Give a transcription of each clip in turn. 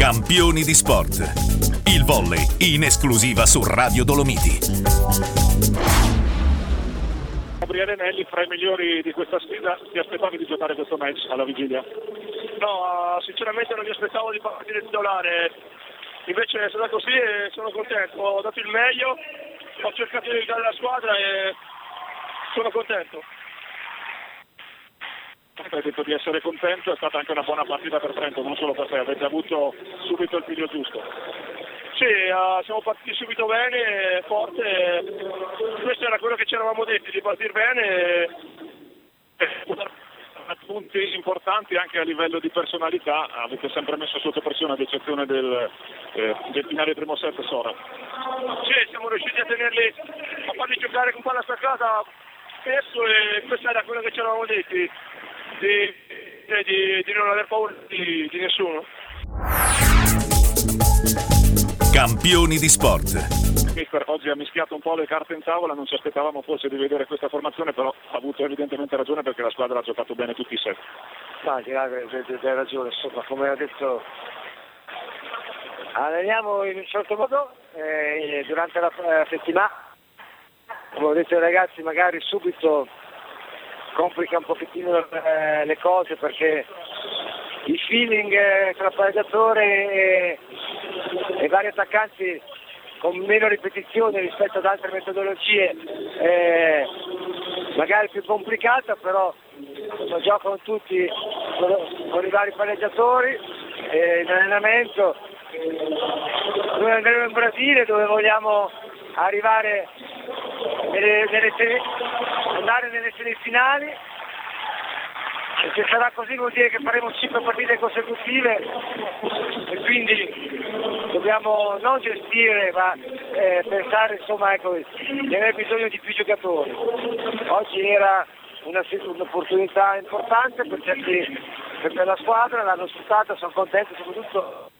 Campioni di sport. Il volley in esclusiva su Radio Dolomiti. Gabriele Nelli, fra i migliori di questa sfida, ti aspettavi di giocare questo match alla vigilia? No, sinceramente non mi aspettavo di partire titolare, invece è stato così e sono contento, ho dato il meglio, ho cercato di aiutare la squadra e sono contento. Hai detto di essere contento, è stata anche una buona partita per Trento, non solo per te, avete avuto subito il piglio giusto. Sì, siamo partiti subito bene, forte, questo era quello che ci eravamo detti, di partire bene e punti importanti anche a livello di personalità, avete sempre messo sotto pressione ad eccezione del finale primo set Sora. Sì, siamo riusciti a tenerli, a farli giocare con palla staccata spesso e questo era quello che ci eravamo detti, di non aver paura di nessuno. Campioni di sport. Mister oggi ha mischiato un po' le carte in tavola, non ci aspettavamo forse di vedere questa formazione, però ha avuto evidentemente ragione perché la squadra ha giocato bene tutti i set. Hai ragione, insomma, come ho detto, alleniamo in un certo modo durante la settimana, come ho detto ai ragazzi, magari subito complica un pochettino le cose perché il feeling tra palleggiatore e vari attaccanti con meno ripetizioni rispetto ad altre metodologie magari più complicata, però giocano tutti con i vari palleggiatori in allenamento. Noi andremo in Brasile dove vogliamo arrivare andare nelle semifinali, e se sarà così vuol dire che faremo 5 partite consecutive e quindi dobbiamo non gestire ma pensare insomma di aver bisogno di più giocatori. Oggi era un'opportunità importante per la squadra, l'hanno sfruttata, sono contento soprattutto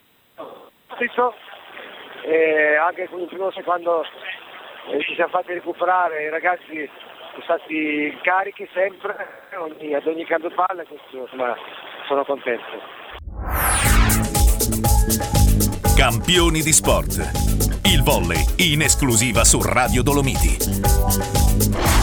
anche con il primo secondo ci siamo fatti recuperare, i ragazzi sono stati carichi sempre ad ogni cambio palla, questo insomma sono contento. Campioni di sport. Il volley in esclusiva su Radio Dolomiti.